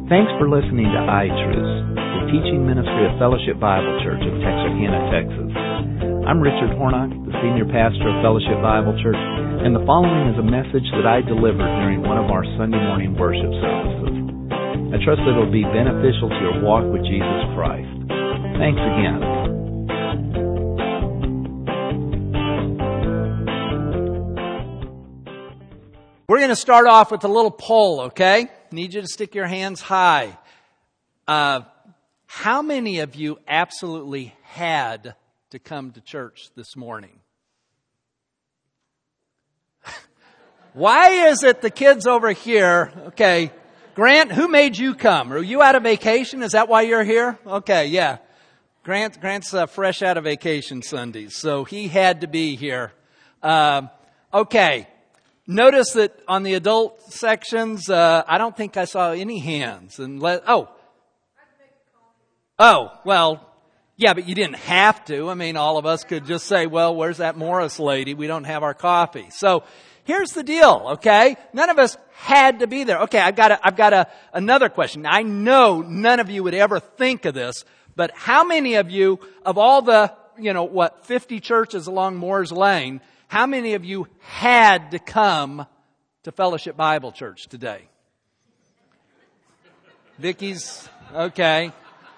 Thanks for listening to iTruths, the teaching ministry of Fellowship Bible Church of Texarkana, Texas. I'm Richard Hornock, the senior pastor of Fellowship Bible Church, and the following is a message that I delivered during one of our Sunday morning worship services. I trust that it will be beneficial to your walk with Jesus Christ. Thanks again. We're going to start off with a little poll, okay? Need you to stick your hands high. How many of you absolutely had to come to church this morning? Why is it the kids over here, okay, Grant, who made you come? Are you out of vacation? Is that why you're here? Okay, yeah. Grant's fresh out of vacation Sundays, so he had to be here. Okay. Notice that on the adult sections, I don't think I saw any hands. Well, yeah, but you didn't have to. I mean, all of us could just say, well, where's that Morris lady? We don't have our coffee. So here's the deal, okay? None of us had to be there. Okay, I've got another question. I know none of you would ever think of this, but how many of you, of all the, 50 churches along Moore's Lane, how many of you had to come to Fellowship Bible Church today? Vicky's, okay.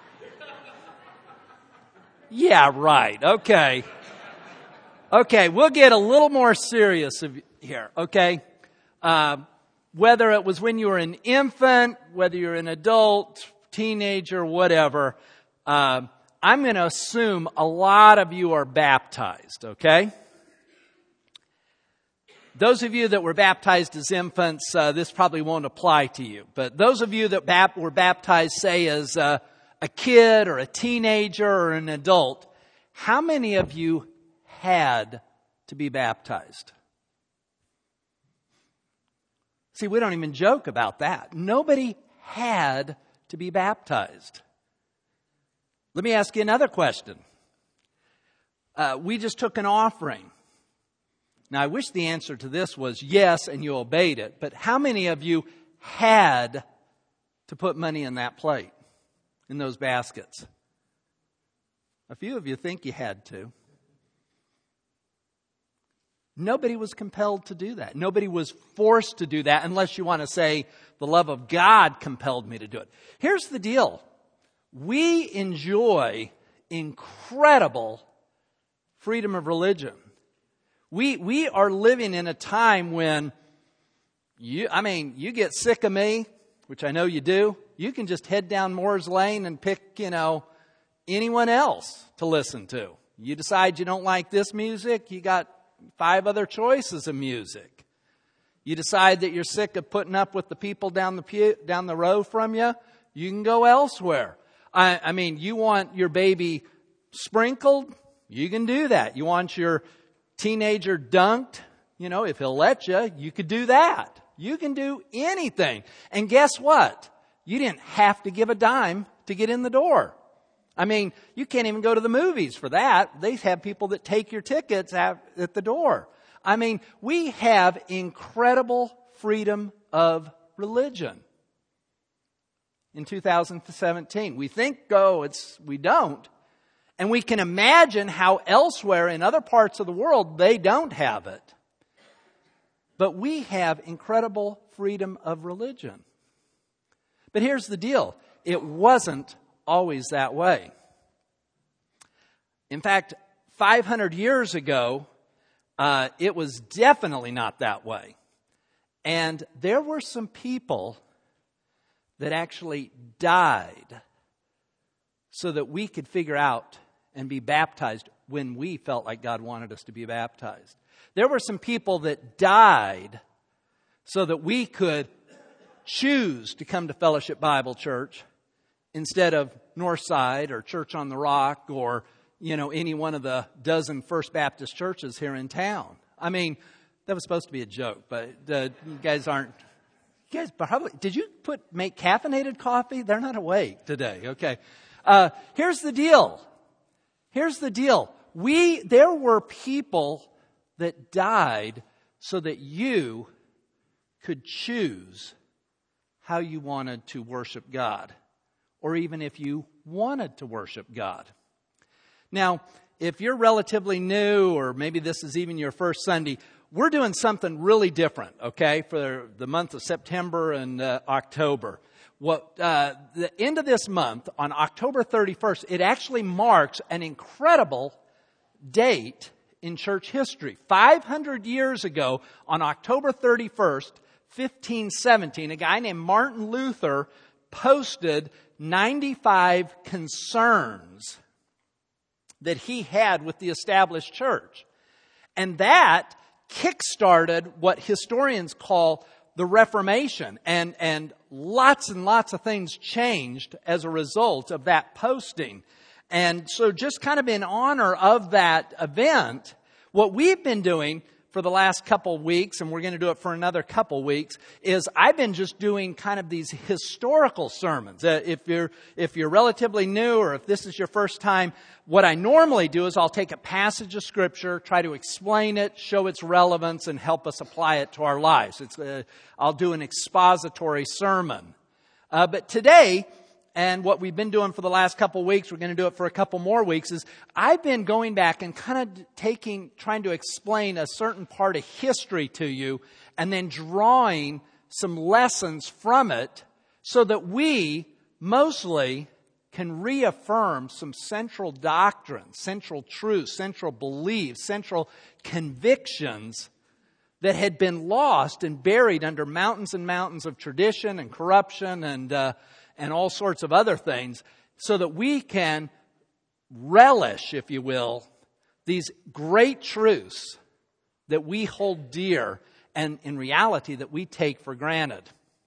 Yeah, right, okay. Okay, we'll get a little more serious here, okay? Whether it was when you were an infant, whether you're an adult, teenager, whatever, I'm going to assume a lot of you are baptized, okay? Those of you that were baptized as infants, this probably won't apply to you. But those of you that were baptized, say, as a kid or a teenager or an adult, how many of you had to be baptized? See, we don't even joke about that. Nobody had to be baptized. Let me ask you another question. We just took an offering. Now, I wish the answer to this was yes, and you obeyed it. But how many of you had to put money in that plate, in those baskets? A few of you think you had to. Nobody was compelled to do that. Nobody was forced to do that, unless you want to say the love of God compelled me to do it. Here's the deal. We enjoy incredible freedom of religion. We are living in a time when you get sick of me, which I know you do. You can just head down Moore's Lane and pick, anyone else to listen to. You decide you don't like this music, you got 5 other choices of music. You decide that you're sick of putting up with the people down the row from you, you can go elsewhere. You want your baby sprinkled, you can do that. You want your teenager dunked, if he'll let you, you could do that. You can do anything. And guess what? You didn't have to give a dime to get in the door. You can't even go to the movies for that. They have people that take your tickets at the door. We have incredible freedom of religion in 2017. We think, we don't. And we can imagine how elsewhere in other parts of the world they don't have it. But we have incredible freedom of religion. But here's the deal. It wasn't always that way. In fact, 500 years ago, it was definitely not that way. And there were some people that actually died so that we could figure out and be baptized when we felt like God wanted us to be baptized. There were some people that died so that we could choose to come to Fellowship Bible Church instead of Northside or Church on the Rock or, any one of the dozen First Baptist churches here in town. That was supposed to be a joke, but you guys probably, did you make caffeinated coffee? They're not awake today. Okay. Here's the deal. There were people that died so that you could choose how you wanted to worship God, or even if you wanted to worship God. Now, if you're relatively new, or maybe this is even your first Sunday, we're doing something really different, okay, for the month of September and October. The end of this month, on October 31st, it actually marks an incredible date in church history. 500 years ago, on October 31st, 1517, a guy named Martin Luther posted 95 concerns that he had with the established church. And that kickstarted what historians call the Reformation. And lots of things changed as a result of that posting. And so just kind of in honor of that event, what we've been doing for the last couple weeks, and we're going to do it for another couple weeks, is I've been just doing kind of these historical sermons. If you're relatively new, or if this is your first time, what I normally do is I'll take a passage of Scripture, try to explain it, show its relevance, and help us apply it to our lives. I'll do an expository sermon. But today, and what we've been doing for the last couple weeks, we're going to do it for a couple more weeks, is I've been going back and kind of trying to explain a certain part of history to you, and then drawing some lessons from it so that we mostly can reaffirm some central doctrines, central truths, central beliefs, central convictions that had been lost and buried under mountains and mountains of tradition and corruption and all sorts of other things, so that we can relish, if you will, these great truths that we hold dear and in reality that we take for granted.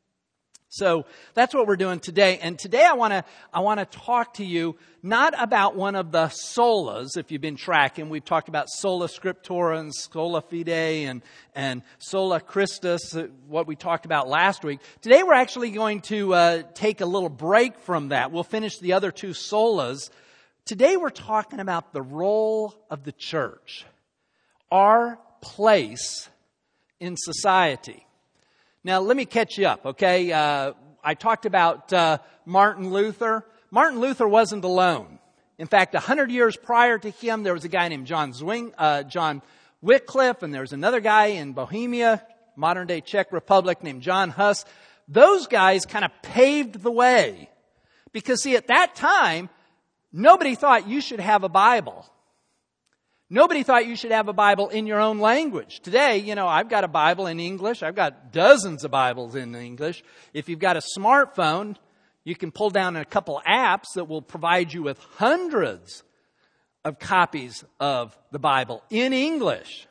So that's what we're doing today. And today I want to talk to you not about one of the solas, if you've been tracking. We've talked about sola scriptura and sola fide and sola Christus, what we talked about last week. Today we're actually going to take a little break from that. We'll finish the other two solas. Today we're talking about the role of the church, our place in society. Now, let me catch you up, okay? I talked about Martin Luther. Martin Luther wasn't alone. In fact, 100 years prior to him, there was a guy named John Wycliffe, and there was another guy in Bohemia, modern-day Czech Republic, named John Huss. Those guys kind of paved the way. Because, see, at that time, nobody thought you should have a Bible. Nobody thought you should have a Bible in your own language. Today, I've got a Bible in English. I've got dozens of Bibles in English. If you've got a smartphone, you can pull down a couple apps that will provide you with hundreds of copies of the Bible in English.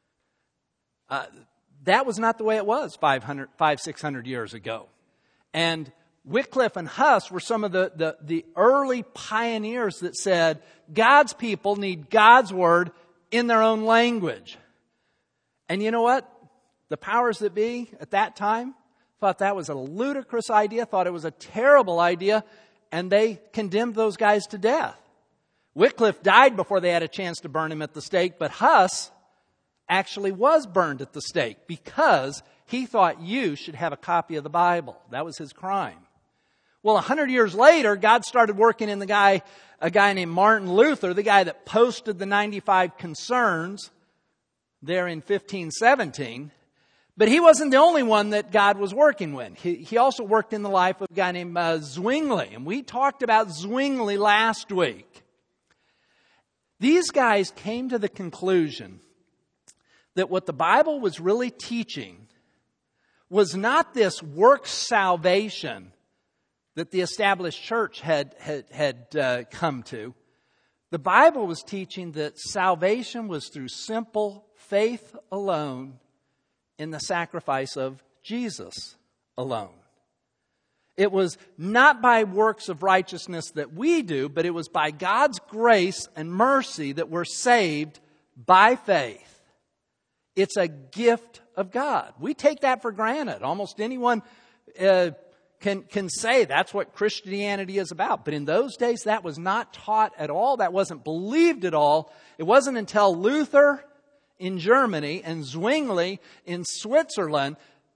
That was not the way it was 600 years ago. And Wycliffe and Huss were some of the early pioneers that said God's people need God's word in their own language. And you know what? The powers that be at that time thought that was a ludicrous idea, thought it was a terrible idea, and they condemned those guys to death. Wycliffe died before they had a chance to burn him at the stake, but Huss actually was burned at the stake because he thought you should have a copy of the Bible. That was his crime. Well, 100 years later, God started working in a guy named Martin Luther, the guy that posted the 95 concerns there in 1517. But he wasn't the only one that God was working with. He also worked in the life of a guy named Zwingli. And we talked about Zwingli last week. These guys came to the conclusion that what the Bible was really teaching was not this works salvation that the established church had come to. The Bible was teaching that salvation was through simple faith alone in the sacrifice of Jesus alone. It was not by works of righteousness that we do, but it was by God's grace and mercy that we're saved by faith. It's a gift of God. We take that for granted. Almost anyone can say that's what Christianity is about. But in those days, that was not taught at all. That wasn't believed at all. It wasn't until Luther in Germany and Zwingli in Switzerland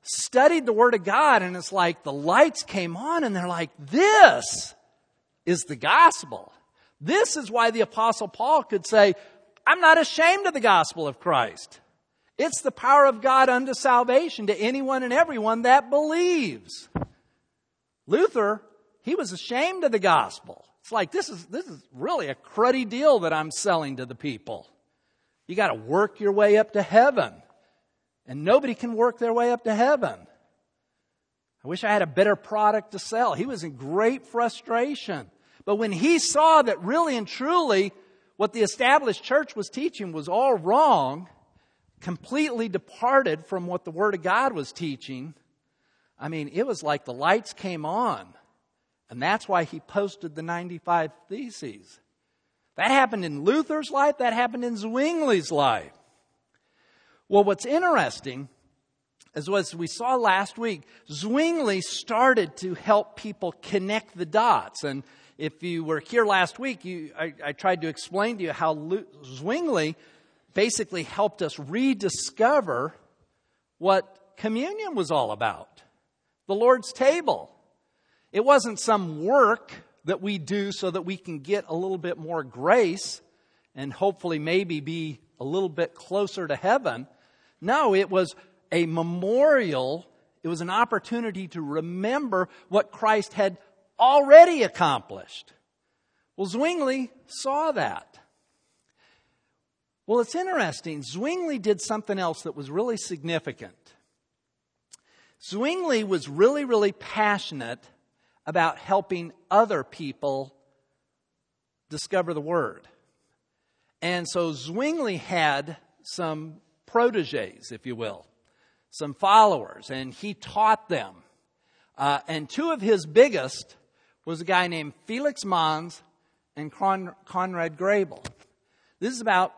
studied the Word of God, and it's like the lights came on and they're like, this is the gospel. This is why the Apostle Paul could say, I'm not ashamed of the gospel of Christ. It's the power of God unto salvation to anyone and everyone that believes. Luther, he was ashamed of the gospel. It's like, this is really a cruddy deal that I'm selling to the people. You got to work your way up to heaven. And nobody can work their way up to heaven. I wish I had a better product to sell. He was in great frustration. But when he saw that really and truly what the established church was teaching was all wrong, completely departed from what the Word of God was teaching, I mean, it was like the lights came on. And that's why he posted the 95 Theses. That happened in Luther's life. That happened in Zwingli's life. Well, what's interesting is, as we saw last week, Zwingli started to help people connect the dots. And if you were here last week, I tried to explain to you how Zwingli basically helped us rediscover what communion was all about. The Lord's table. It wasn't some work that we do so that we can get a little bit more grace and hopefully maybe be a little bit closer to heaven. No, it was a memorial. It was an opportunity to remember what Christ had already accomplished. Well, Zwingli saw that. Well, it's interesting. Zwingli did something else that was really significant. Zwingli was really, really passionate about helping other people discover the Word. And so Zwingli had some proteges, if you will, some followers, and he taught them. And two of his biggest was a guy named Felix Manz and Conrad Grebel. This is about,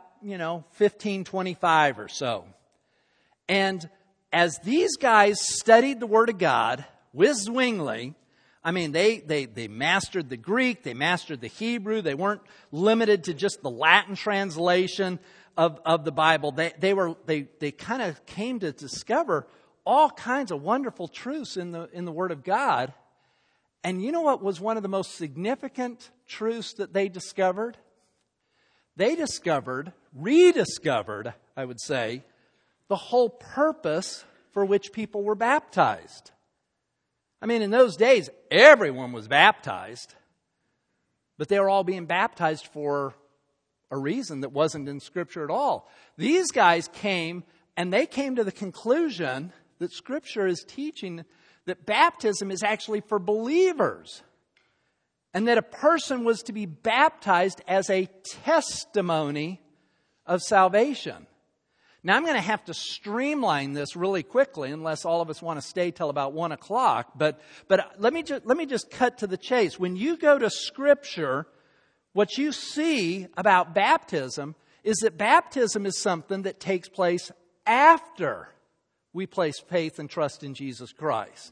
1525 or so. And as these guys studied the Word of God with Zwingli, I mean, they mastered the Greek, they mastered the Hebrew, they weren't limited to just the Latin translation of the Bible. They kind of came to discover all kinds of wonderful truths in the Word of God. And you know what was one of the most significant truths that they discovered? They rediscovered, I would say, the whole purpose for which people were baptized. I mean, in those days, everyone was baptized, but they were all being baptized for a reason that wasn't in Scripture at all. These guys came, and they came to the conclusion that Scripture is teaching that baptism is actually for believers, and that a person was to be baptized as a testimony of salvation. Now, I'm going to have to streamline this really quickly, unless all of us want to stay till about 1 o'clock. But let me just cut to the chase. When you go to Scripture, what you see about baptism is that baptism is something that takes place after we place faith and trust in Jesus Christ.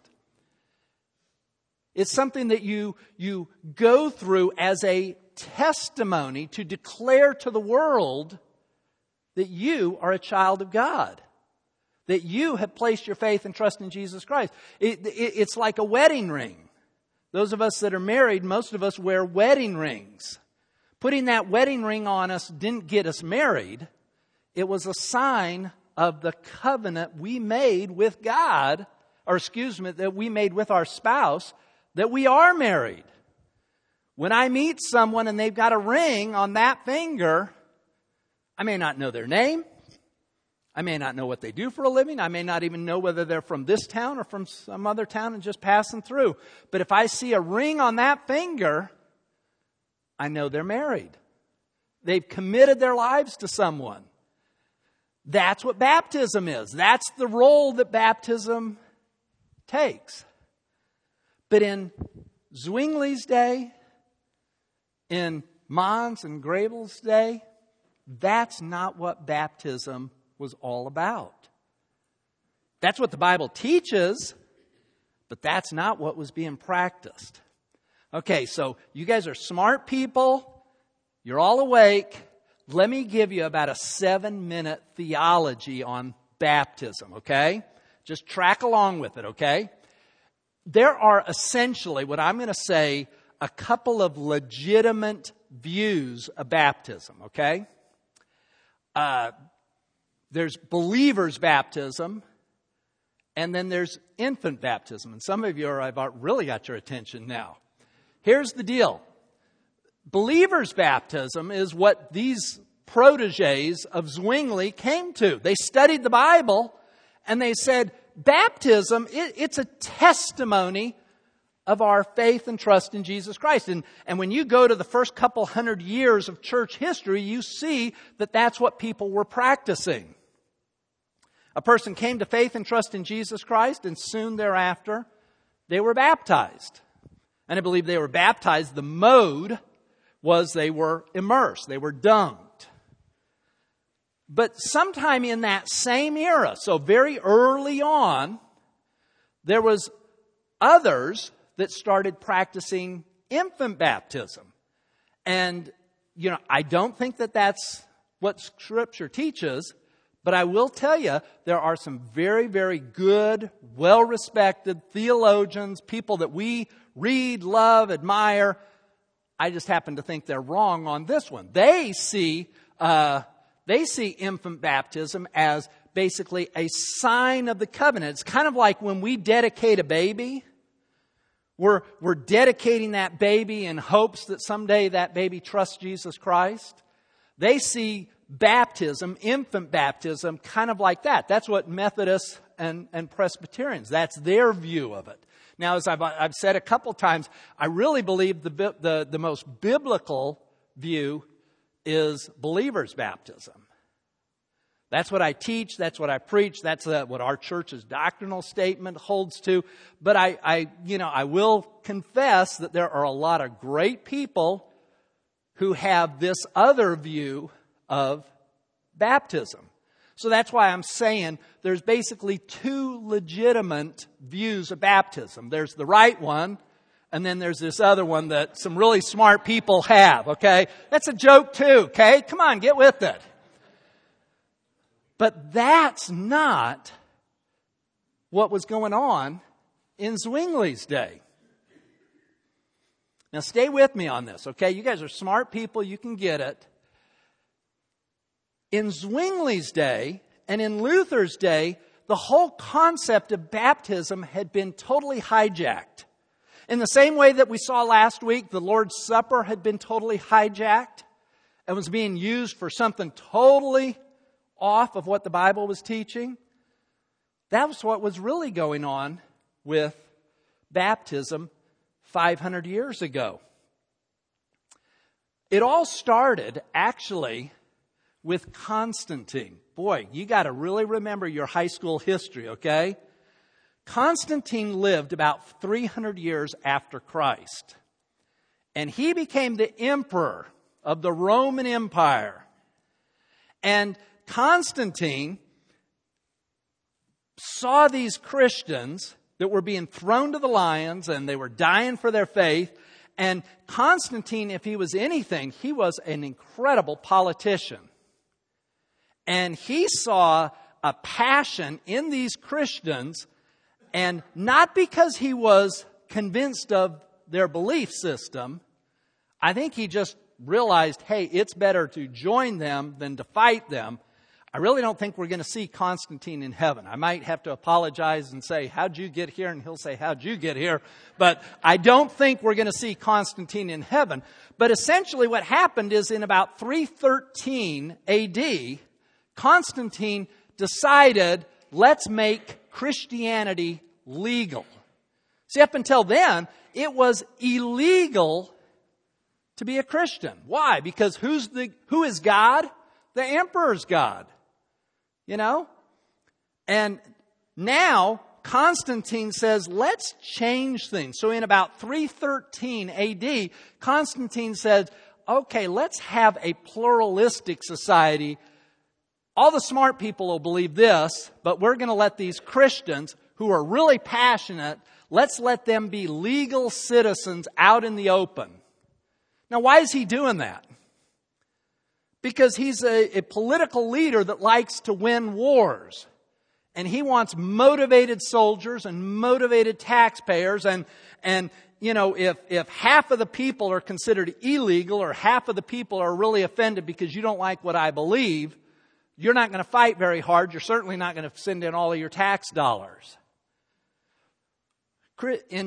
It's something that you go through as a testimony to declare to the world that you are a child of God, that you have placed your faith and trust in Jesus Christ. It's like a wedding ring. Those of us that are married, most of us wear wedding rings. Putting that wedding ring on us didn't get us married. It was a sign of the covenant we made with God, that we made with our spouse, that we are married. When I meet someone and they've got a ring on that finger, I may not know their name. I may not know what they do for a living. I may not even know whether they're from this town or from some other town and just passing through. But if I see a ring on that finger, I know they're married. They've committed their lives to someone. That's what baptism is. That's the role that baptism takes. But in Zwingli's day, in Manz and Grebel's day, that's not what baptism was all about. That's what the Bible teaches, but that's not what was being practiced. Okay, so you guys are smart people. You're all awake. Let me give you about a 7-minute theology on baptism, okay? Just track along with it, okay? There are essentially, what I'm going to say, a couple of legitimate views of baptism, okay? There's believer's baptism, and then there's infant baptism. And some of you I've really got your attention now. Here's the deal. Believer's baptism is what these proteges of Zwingli came to. They studied the Bible, and they said, baptism, it's a testimony of our faith and trust in Jesus Christ. And when you go to the first couple hundred years of church history, you see that that's what people were practicing. A person came to faith and trust in Jesus Christ, and soon thereafter, they were baptized. And I believe they were baptized. The mode was they were immersed. They were dunked. But sometime in that same era, so very early on, there was others that started practicing infant baptism. And, I don't think that that's what Scripture teaches, but I will tell you, there are some very, very good, well-respected theologians, people that we read, love, admire. I just happen to think they're wrong on this one. They see infant baptism as basically a sign of the covenant. It's kind of like when we dedicate a baby. We're dedicating that baby in hopes that someday that baby trusts Jesus Christ. They see baptism, infant baptism, kind of like that. That's what Methodists and Presbyterians, that's their view of it. Now, as I've said a couple times, I really believe the most biblical view is believer's baptism. That's what I teach. That's what I preach. That's what our church's doctrinal statement holds to. But I will confess that there are a lot of great people who have this other view of baptism. So that's why I'm saying there's basically two legitimate views of baptism. There's the right one, and then there's this other one that some really smart people have, okay? That's a joke too, okay? Come on, get with it. But that's not what was going on in Zwingli's day. Now stay with me on this, okay? You guys are smart people, you can get it. In Zwingli's day and in Luther's day, the whole concept of baptism had been totally hijacked. In the same way that we saw last week, the Lord's Supper had been totally hijacked and was being used for something totally off of what the Bible was teaching. That was what was really going on with baptism 500 years ago. It all started actually with Constantine. Boy, you got to really remember your high school history, okay? Constantine lived about 300 years after Christ. And he became the emperor of the Roman Empire. And Constantine saw these Christians that were being thrown to the lions and they were dying for their faith. And Constantine, if he was anything, he was an incredible politician. And he saw a passion in these Christians, and not because he was convinced of their belief system. I think he just realized, hey, it's better to join them than to fight them. I really don't think we're going to see Constantine in heaven. I might have to apologize and say, how'd you get here? And he'll say, how'd you get here? But I don't think we're going to see Constantine in heaven. But essentially what happened is in about 313 AD, Constantine decided, let's make Christianity legal. See, up until then, it was illegal to be a Christian. Why? Because who is God? The emperor's God. And now Constantine says, let's change things. So in about 313 AD, Constantine says, okay, let's have a pluralistic society. All the smart people will believe this, but we're going to let these Christians who are really passionate, let's let them be legal citizens out in the open. Now, why is he doing that? Because he's a political leader that likes to win wars. And he wants motivated soldiers and motivated taxpayers. And if half of the people are considered illegal or half of the people are really offended because you don't like what I believe, you're not going to fight very hard. You're certainly not going to send in all of your tax dollars. In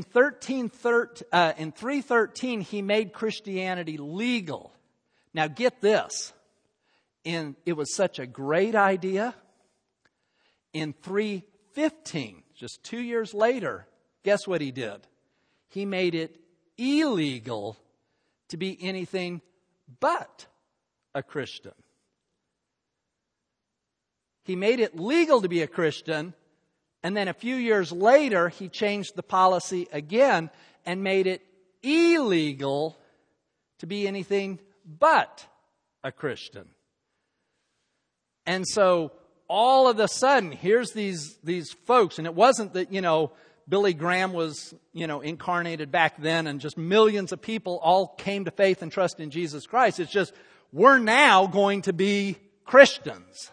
313, he made Christianity legal. Now get this. It was such a great idea. In 315, just 2 years later, guess what he did? He made it illegal to be anything but a Christian. He made it legal to be a Christian, and then a few years later, he changed the policy again and made it illegal to be anything but a Christian. And so all of a sudden, here's these folks, and it wasn't that, Billy Graham was, incarnated back then and just millions of people all came to faith and trust in Jesus Christ. It's just, we're now going to be Christians.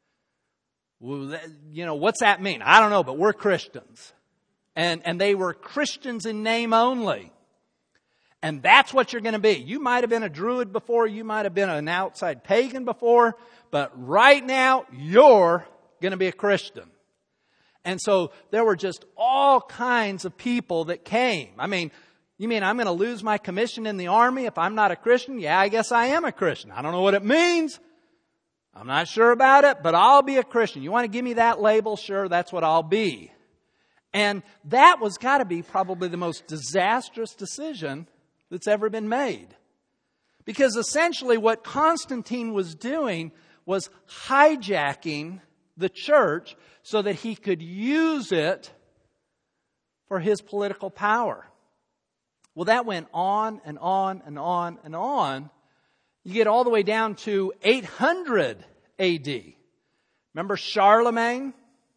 Well, what's that mean? I don't know, but we're Christians. And they were Christians in name only. And that's what you're going to be. You might have been a Druid before, you might have been an outside pagan before, but right now, you're going to be a Christian. And so there were just all kinds of people that came. I mean, you mean I'm going to lose my commission in the army if I'm not a Christian? Yeah, I guess I am a Christian. I don't know what it means. I'm not sure about it, but I'll be a Christian. You want to give me that label? Sure, that's what I'll be. And that was got to be probably the most disastrous decision that's ever been made. Because essentially what Constantine was doing was hijacking the church so that he could use it for his political power. Well, that went on and on and on and on. You get all the way down to 800 A.D. Remember Charlemagne?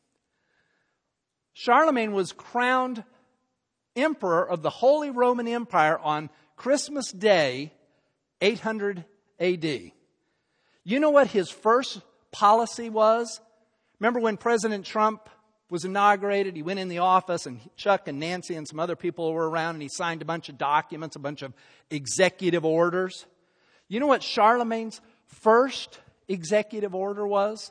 Charlemagne was crowned emperor of the Holy Roman Empire on Christmas Day, 800 A.D. You know what his first policy was? Remember when President Trump was inaugurated, he went in the office and Chuck and Nancy and some other people were around and he signed a bunch of documents, a bunch of executive orders. You know what Charlemagne's first executive order was?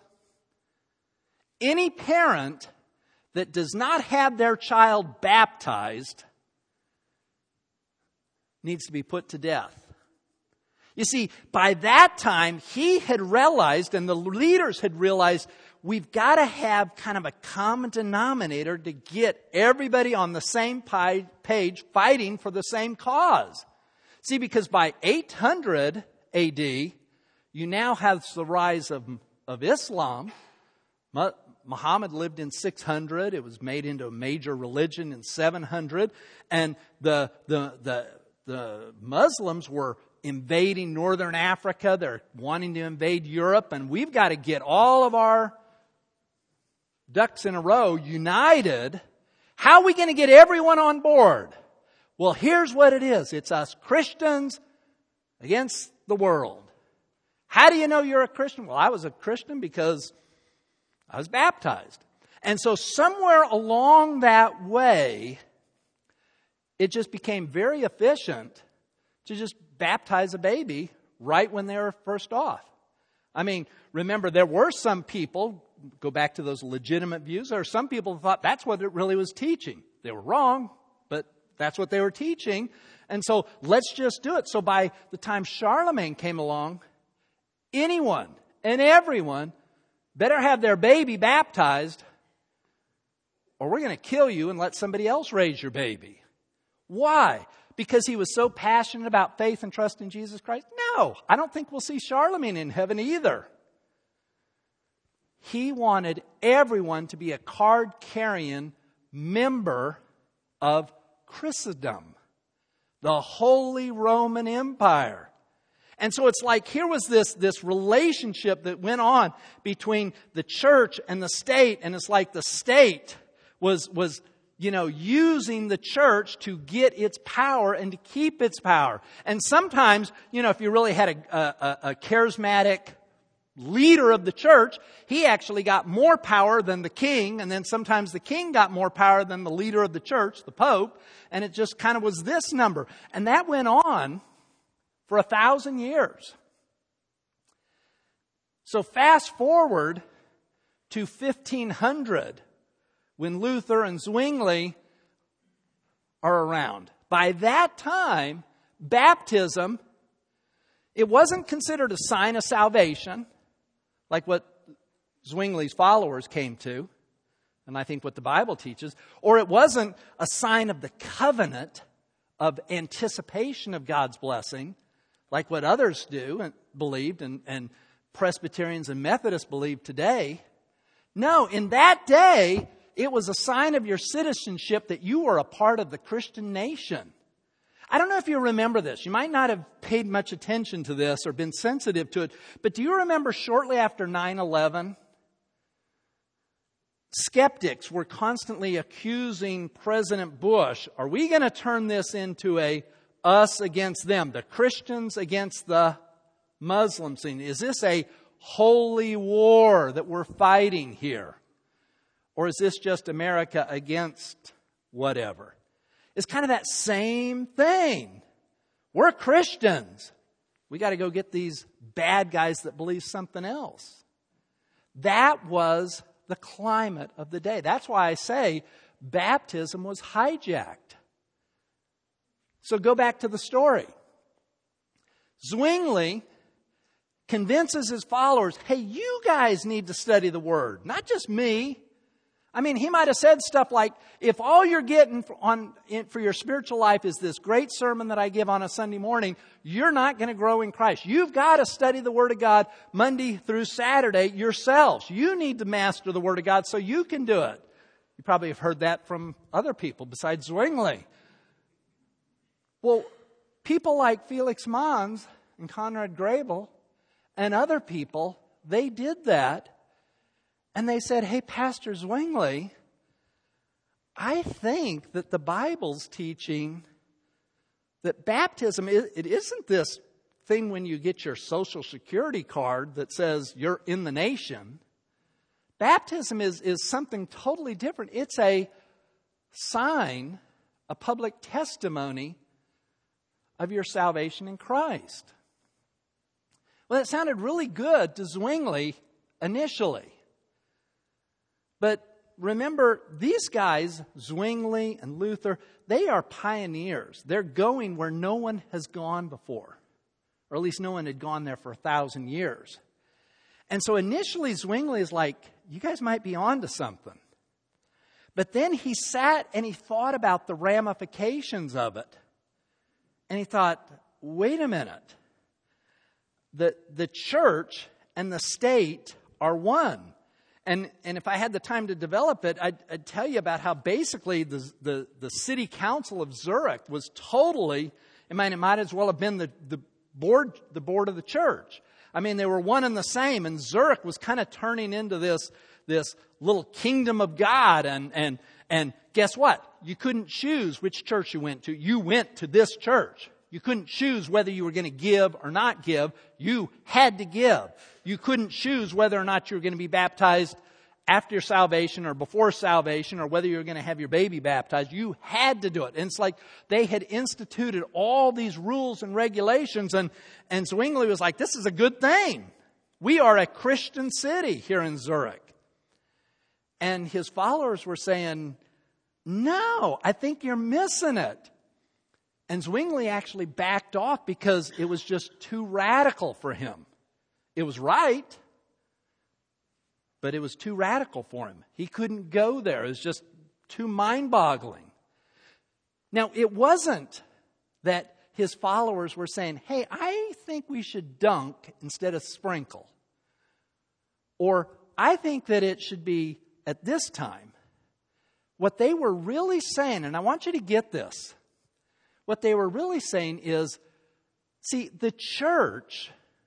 Any parent that does not have their child baptized needs to be put to death. You see, by that time, he had realized, and the leaders had realized, we've got to have kind of a common denominator to get everybody on the same page fighting for the same cause. See, because by 800 A.D., you now have the rise of Islam. Muhammad lived in 600. It was made into a major religion in 700. And the Muslims were invading northern Africa. They're wanting to invade Europe. And we've got to get all of our ducks in a row united. How are we going to get everyone on board? Well, here's what it is. It's us Christians against the world. How do you know you're a Christian? Well, I was a Christian because I was baptized. And so somewhere along that way, it just became very efficient to just baptize a baby right when they were first off. I mean, remember, there were some people, go back to those legitimate views, there were some people who thought that's what it really was teaching. They were wrong, but that's what they were teaching. And so let's just do it. So by the time Charlemagne came along, anyone and everyone better have their baby baptized or we're going to kill you and let somebody else raise your baby. Why? Because he was so passionate about faith and trust in Jesus Christ? No, I don't think we'll see Charlemagne in heaven either. He wanted everyone to be a card-carrying member of Christendom, the Holy Roman Empire. And so it's like here was this relationship that went on between the church and the state, and it's like the state was using the church to get its power and to keep its power. And sometimes, if you really had a charismatic leader of the church, he actually got more power than the king, and then sometimes the king got more power than the leader of the church, the Pope, and it just kind of was this number. And that went on for 1,000 years. So fast forward to 1500, when Luther and Zwingli are around. By that time, baptism, it wasn't considered a sign of salvation, like what Zwingli's followers came to, and I think what the Bible teaches, or it wasn't a sign of the covenant of anticipation of God's blessing, like what others do and believed, and Presbyterians and Methodists believe today. No, in that day, it was a sign of your citizenship that you were a part of the Christian nation. I don't know if you remember this. You might not have paid much attention to this or been sensitive to it, but do you remember shortly after 9/11, skeptics were constantly accusing President Bush, are we going to turn this into a us against them, the Christians against the Muslim scene? Is this a holy war that we're fighting here? Or is this just America against whatever? It's kind of that same thing. We're Christians. We got to go get these bad guys that believe something else. That was the climate of the day. That's why I say baptism was hijacked. So go back to the story. Zwingli convinces his followers, hey, you guys need to study the Word, not just me. I mean, he might have said stuff like, if all you're getting for your spiritual life is this great sermon that I give on a Sunday morning, you're not going to grow in Christ. You've got to study the Word of God Monday through Saturday yourselves. You need to master the Word of God so you can do it. You probably have heard that from other people besides Zwingli. Well, people like Felix Manz and Conrad Grebel and other people, they did that. And they said, hey, Pastor Zwingli, I think that the Bible's teaching that baptism, it isn't this thing when you get your Social Security card that says you're in the nation. Baptism is something totally different. It's a sign, a public testimony of your salvation in Christ. Well, it sounded really good to Zwingli initially. But remember, these guys, Zwingli and Luther, they are pioneers. They're going where no one has gone before. Or at least no one had gone there for 1,000 years. And so initially Zwingli is like, you guys might be on to something. But then he sat and he thought about the ramifications of it. And he thought, wait a minute. The church and the state are one. And if I had the time to develop it, I'd tell you about how basically the city council of Zurich was totally, it might as well have been the board of the church. I mean, they were one and the same, and Zurich was kind of turning into this little kingdom of God. And guess what? You couldn't choose which church you went to. You went to this church. You couldn't choose whether you were going to give or not give. You had to give. You couldn't choose whether or not you were going to be baptized after your salvation or before salvation, or whether you were going to have your baby baptized. You had to do it. And it's like they had instituted all these rules and regulations. And Zwingli was like, this is a good thing. We are a Christian city here in Zurich. And his followers were saying, no, I think you're missing it. And Zwingli actually backed off because it was just too radical for him. It was right, but it was too radical for him. He couldn't go there. It was just too mind-boggling. Now, it wasn't that his followers were saying, hey, I think we should dunk instead of sprinkle. Or, I think that it should be at this time. What they were really saying, and I want you to get this, what they were really saying is, see, the church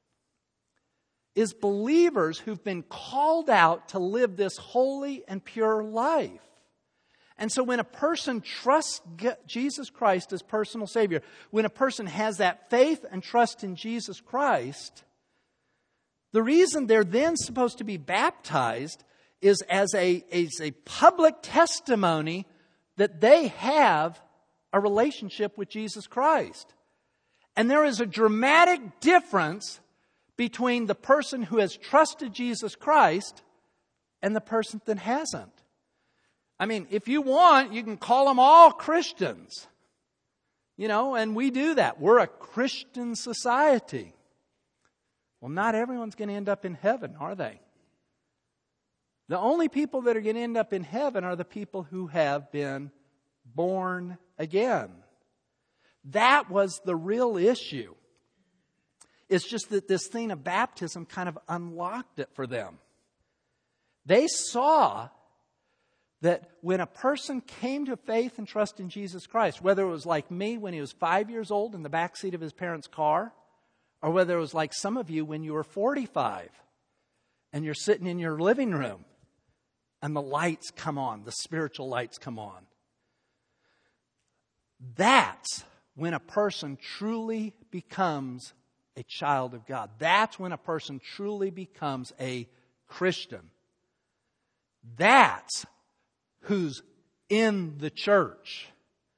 is believers who've been called out to live this holy and pure life. And so when a person trusts Jesus Christ as personal Savior, when a person has that faith and trust in Jesus Christ, The reason they're then supposed to be baptized is as a public testimony that they have a relationship with Jesus Christ. And there is a dramatic difference between the person who has trusted Jesus Christ and the person that hasn't. I mean, if you want, you can call them all Christians. And we do that. We're a Christian society. Well, not everyone's going to end up in heaven, are they? The only people that are going to end up in heaven are the people who have been born again. That was the real issue. It's just that this thing of baptism kind of unlocked it for them. They saw that when a person came to faith and trust in Jesus Christ, whether it was like me when he was 5 years old in the backseat of his parents' car, or whether it was like some of you when you were 45 and you're sitting in your living room and the lights come on, the spiritual lights come on. That's when a person truly becomes a child of God. That's when a person truly becomes a Christian. That's who's in the church.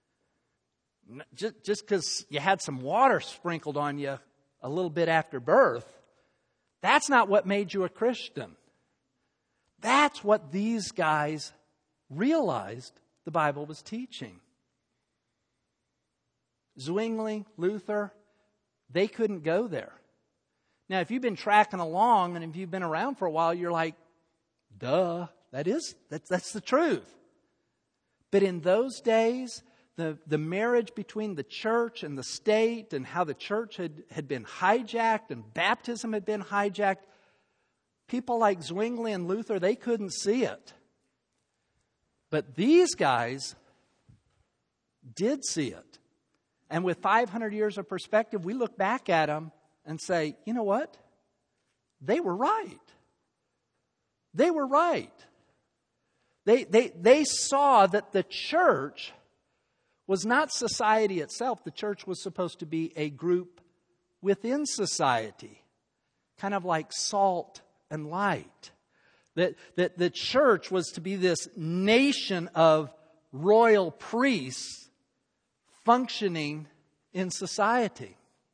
Just because you had some water sprinkled on you a little bit after birth, that's not what made you a Christian. That's what these guys realized the Bible was teaching. Zwingli, Luther, they couldn't go there. Now, if you've been tracking along and if you've been around for a while, you're like, duh, that's the truth. But in those days, the marriage between the church and the state and how the church had been hijacked and baptism had been hijacked, people like Zwingli and Luther, they couldn't see it. But these guys did see it. And with 500 years of perspective, we look back at them and say, you know what? They were right. They were right. They saw that the church was not society itself. The church was supposed to be a group within society, kind of like salt and light. That the church was to be this nation of royal priests functioning in society.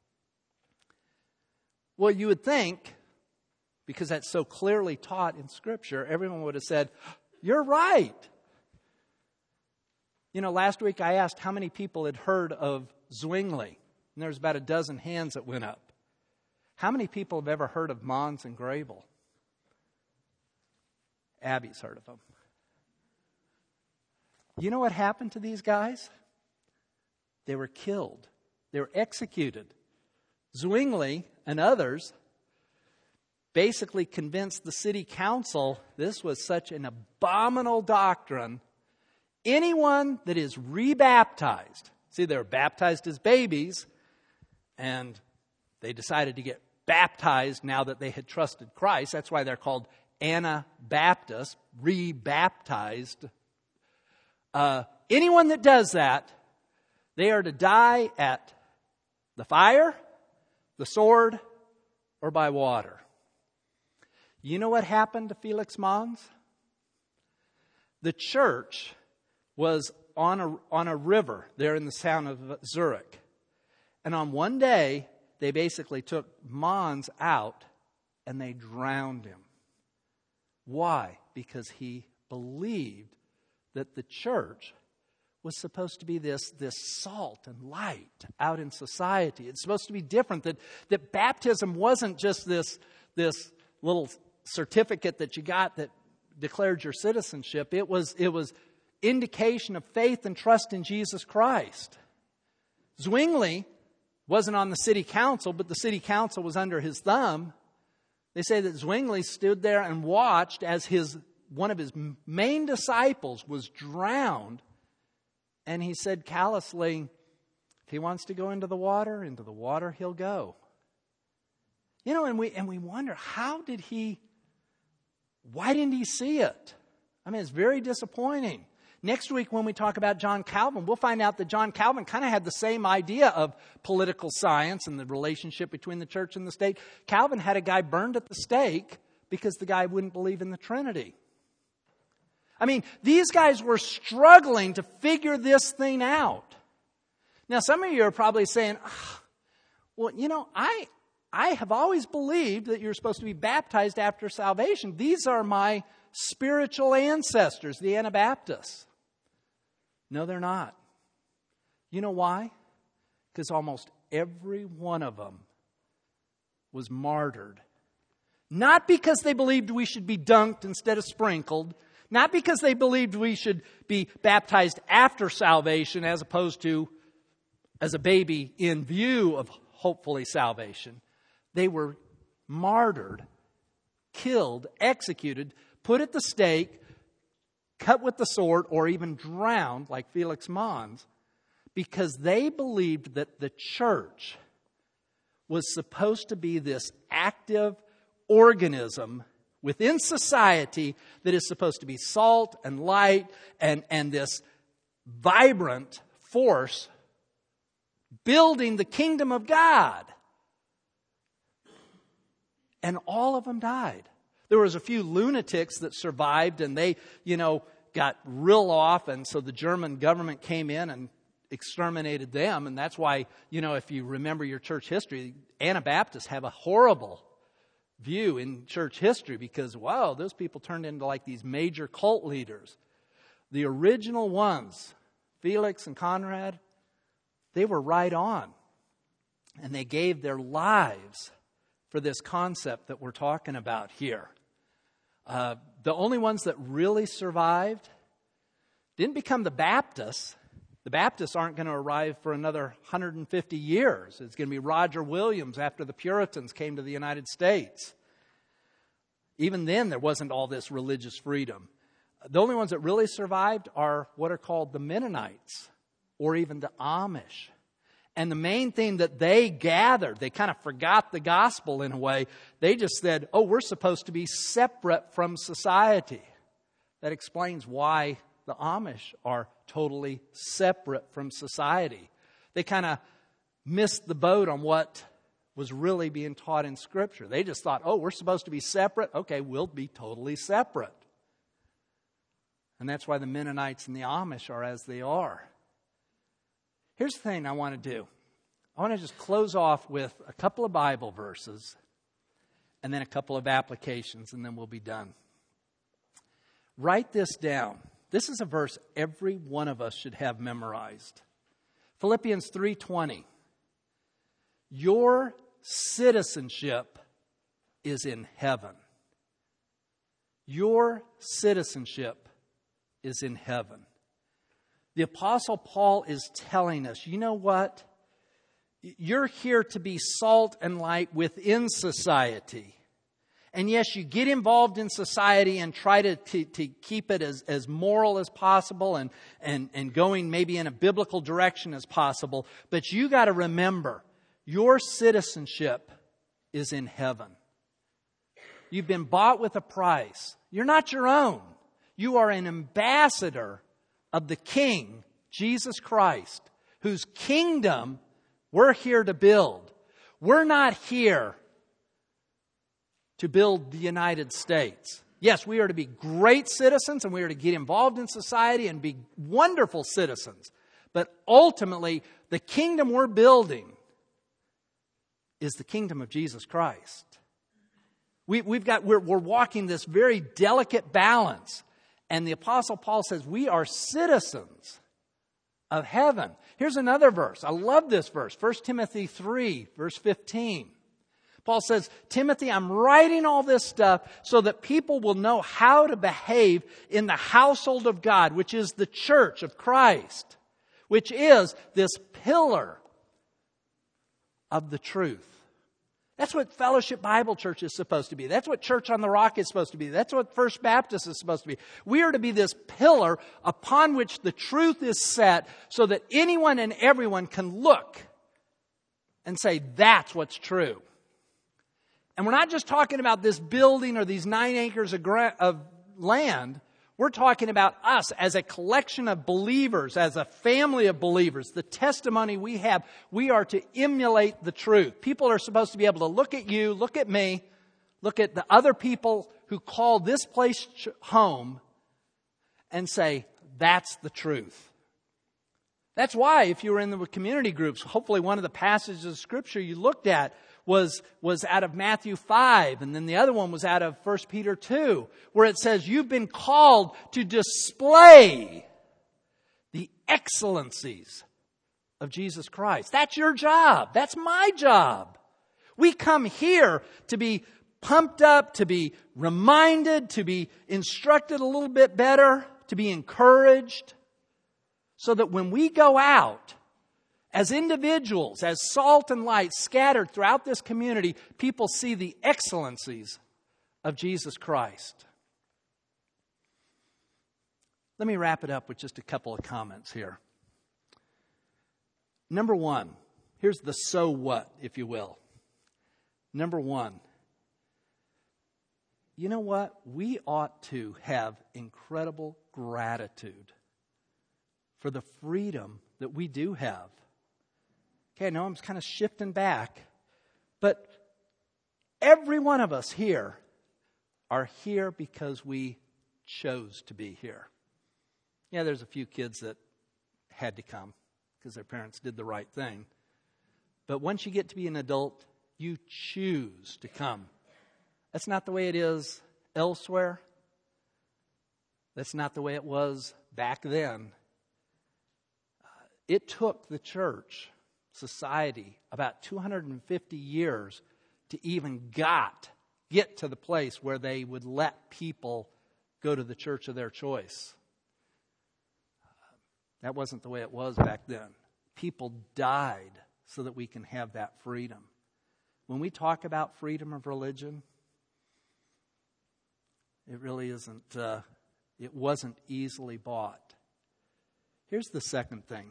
Well, you would think, because that's so clearly taught in Scripture, everyone would have said, you're right. Last week I asked how many people had heard of Zwingli, and there was about a dozen hands that went up. How many people have ever heard of Mons and Grable? Abby's heard of them. You know what happened to these guys? They were killed. They were executed. Zwingli and others basically convinced the city council this was such an abominable doctrine. Anyone that is rebaptized, see, they were baptized as babies, and they decided to get baptized now that they had trusted Christ. That's why they're called Anabaptists, rebaptized. Anyone that does that, they are to die at the fire, the sword, or by water. You know what happened to Felix Mons? The church was on a river there in the town of Zurich. And on one day, they basically took Mons out and they drowned him. Why? Because he believed that the church was supposed to be this salt and light out in society. It's supposed to be different. That baptism wasn't just this little certificate that you got that declared your citizenship. It was indication of faith and trust in Jesus Christ. Zwingli wasn't on the city council, but the city council was under his thumb. They say that Zwingli stood there and watched as one of his main disciples was drowned. And he said callously, if he wants to go into the water he'll go. And we wonder, why didn't he see it? I mean, it's very disappointing. Next week when we talk about John Calvin, we'll find out that John Calvin kind of had the same idea of political science and the relationship between the church and the state. Calvin had a guy burned at the stake because the guy wouldn't believe in the Trinity. I mean, these guys were struggling to figure this thing out. Now, some of you are probably saying, well, I have always believed that you're supposed to be baptized after salvation. These are my spiritual ancestors, the Anabaptists. No, they're not. You know why? Because almost every one of them was martyred. Not because they believed we should be dunked instead of sprinkled. Not because they believed we should be baptized after salvation as opposed to as a baby in view of hopefully salvation. They were martyred, killed, executed, put at the stake, cut with the sword, or even drowned like Felix Mons, because they believed that the church was supposed to be this active organism within society that is supposed to be salt and light and this vibrant force building the kingdom of God. And all of them died. There was a few lunatics that survived and they, got real off. And so the German government came in and exterminated them. And that's why, if you remember your church history, Anabaptists have a horrible view in church history because, wow, those people turned into like these major cult leaders. The original ones, Felix and Conrad, they were right on. And they gave their lives for this concept that we're talking about here. The only ones that really survived didn't become the Baptists. The Baptists aren't going to arrive for another 150 years. It's going to be Roger Williams after the Puritans came to the United States. Even then, there wasn't all this religious freedom. The only ones that really survived are what are called the Mennonites or even the Amish. And the main thing that they gathered, they kind of forgot the gospel in a way. They just said, we're supposed to be separate from society. That explains why the Amish are totally separate from society. They kind of missed the boat on what was really being taught in Scripture. They just thought, we're supposed to be separate. Okay, we'll be totally separate. And that's why the Mennonites and the Amish are as they are. Here's the thing I want to do. I want to just close off with a couple of Bible verses and then a couple of applications, and then we'll be done. Write this down. This is a verse every one of us should have memorized. Philippians 3:20. Your citizenship is in heaven. Your citizenship is in heaven. The Apostle Paul is telling us, you know what? You're here to be salt and light within society. And yes, you get involved in society and try to keep it as moral as possible and going maybe in a biblical direction as possible. But you got to remember, your citizenship is in heaven. You've been bought with a price. You're not your own. You are an ambassador of the King, Jesus Christ, whose kingdom we're here to build. We're not here to build the United States. Yes, we are to be great citizens and we are to get involved in society and be wonderful citizens. But ultimately, the kingdom we're building is the kingdom of Jesus Christ. We're walking this very delicate balance. And the Apostle Paul says we are citizens of heaven. Here's another verse. I love this verse. 1 Timothy 3, verse 15. Paul says, Timothy, I'm writing all this stuff so that people will know how to behave in the household of God, which is the church of Christ, which is this pillar of the truth. That's what Fellowship Bible Church is supposed to be. That's what Church on the Rock is supposed to be. That's what First Baptist is supposed to be. We are to be this pillar upon which the truth is set so that anyone and everyone can look and say, that's what's true. And we're not just talking about this building or these 9 acres of land. We're talking about us as a collection of believers, as a family of believers. The testimony we have, we are to emulate the truth. People are supposed to be able to look at you, look at me, look at the other people who call this place home and say, that's the truth. That's why if you were in the community groups, hopefully one of the passages of Scripture you looked at was out of Matthew 5, and then the other one was out of 1 Peter 2, where it says you've been called to display the excellencies of Jesus Christ. That's your job. That's my job. We come here to be pumped up, to be reminded, to be instructed a little bit better, to be encouraged, so that when we go out as individuals, as salt and light scattered throughout this community, people see the excellencies of Jesus Christ. Let me wrap it up with just a couple of comments here. Number one, here's the so what, if you will. Number one, you know what? We ought to have incredible gratitude for the freedom that we do have. Okay, I know I'm kind of shifting back, but every one of us here are here because we chose to be here. Yeah, there's a few kids that had to come because their parents did the right thing. But once you get to be an adult, you choose to come. That's not the way it is elsewhere. That's not the way it was back then. It took the church society about 250 years to even get to the place where they would let people go to the church of their choice. That wasn't the way it was back then. People died so that we can have that freedom. When we talk about freedom of religion, it really isn't, it wasn't easily bought. Here's the second thing.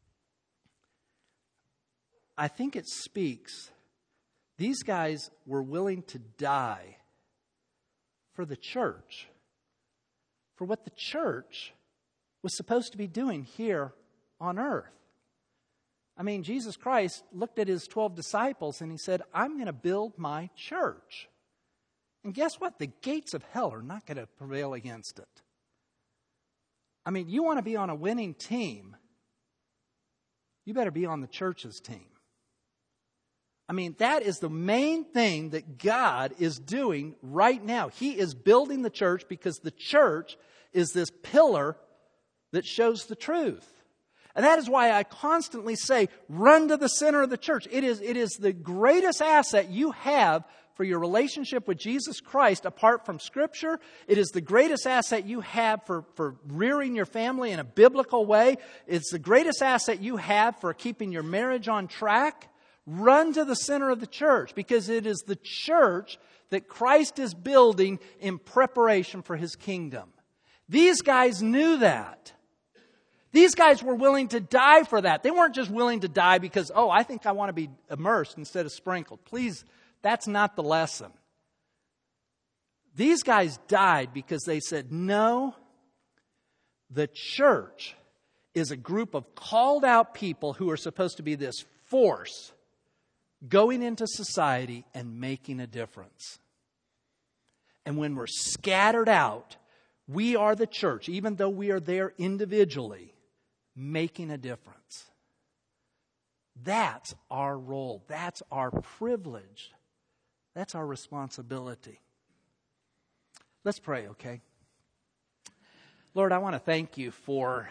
I think it speaks. These guys were willing to die for the church, for what the church was supposed to be doing here on earth. I mean, Jesus Christ looked at his 12 disciples and he said, I'm going to build my church. And guess what? The gates of hell are not going to prevail against it. I mean, you want to be on a winning team, you better be on the church's team. I mean, that is the main thing that God is doing right now. He is building the church because the church is this pillar that shows the truth. And that is why I constantly say, run to the center of the church. It is the greatest asset you have for your relationship with Jesus Christ apart from Scripture. It is the greatest asset you have for rearing your family in a biblical way. It's the greatest asset you have for keeping your marriage on track. Run to the center of the church because it is the church that Christ is building in preparation for his kingdom. These guys knew that. These guys were willing to die for that. They weren't just willing to die because, I think I want to be immersed instead of sprinkled. Please, that's not the lesson. These guys died because they said, no, the church is a group of called out people who are supposed to be this force going into society and making a difference. And when we're scattered out, we are the church, even though we are there individually, making a difference. That's our role. That's our privilege. That's our responsibility. Let's pray, okay? Lord, I want to thank you for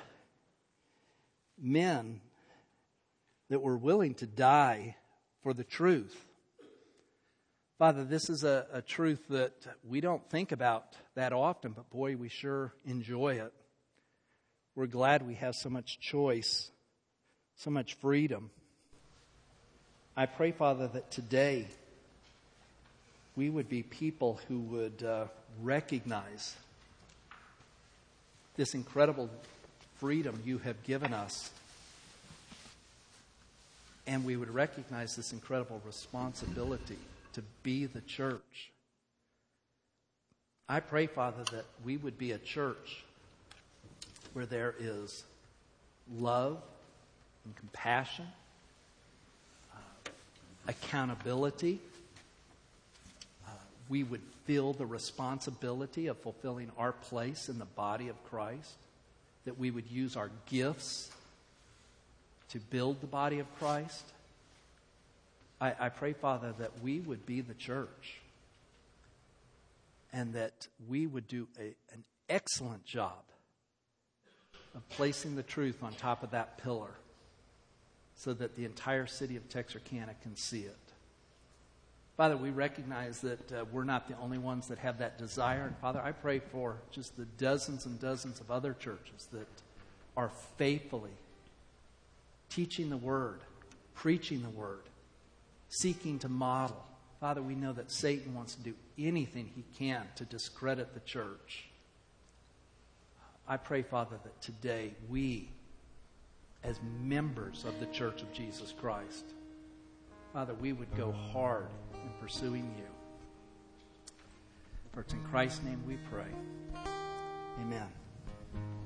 men that were willing to die for the truth. Father, this is a truth that we don't think about that often, but boy, we sure enjoy it. We're glad we have so much choice, so much freedom. I pray, Father, that today we would be people who would recognize this incredible freedom you have given us. And we would recognize this incredible responsibility to be the church. I pray, Father, that we would be a church where there is love and compassion, accountability. We would feel the responsibility of fulfilling our place in the body of Christ, that we would use our gifts to build the body of Christ. I pray, Father, that we would be the church and that we would do an excellent job of placing the truth on top of that pillar so that the entire city of Texarkana can see it. Father, we recognize that we're not the only ones that have that desire. And Father, I pray for just the dozens and dozens of other churches that are faithfully teaching the Word, preaching the Word, seeking to model. Father, we know that Satan wants to do anything he can to discredit the church. I pray, Father, that today we, as members of the Church of Jesus Christ, Father, we would go hard in pursuing you. For it's in Christ's name we pray. Amen.